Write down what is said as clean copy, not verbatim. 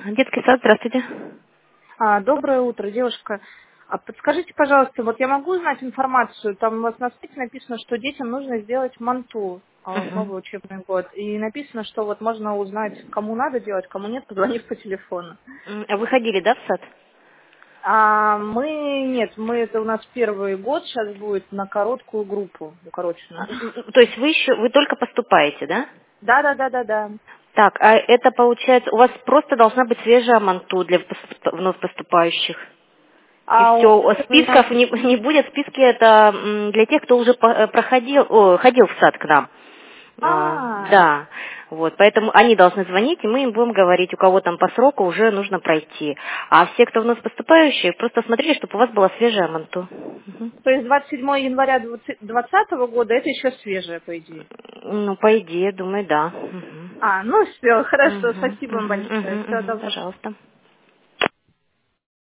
Детский сад, здравствуйте. Доброе утро, девушка. Подскажите, пожалуйста, вот я могу узнать информацию? Там у вас на сайте написано, что детям нужно сделать манту в Мгм. новый учебный год. И написано, что вот можно узнать, кому надо делать, кому нет, позвонив по телефону. А вы ходили, да, в сад? Мы это у нас первый год сейчас будет на короткую группу, укороченную. То есть вы только поступаете, да? Да. Так, а это получается, у вас просто должна быть свежая манту для вновь поступающих. И А у все, списков не будет. Списки это для тех, кто уже ходил в сад к нам. а, Да, вот, поэтому они должны звонить, и мы им будем говорить, у кого там по сроку уже нужно пройти. А все, кто вновь поступающие, просто смотрите, чтобы у вас была свежая манту. Мгм. То есть 27 января 2020 года это еще свежее, по идее. Ну, по идее, думаю, да. Мгм. Ну все, хорошо, Мгм, спасибо вам мгм, большое. мгм, Всего мгм. доброго. Пожалуйста.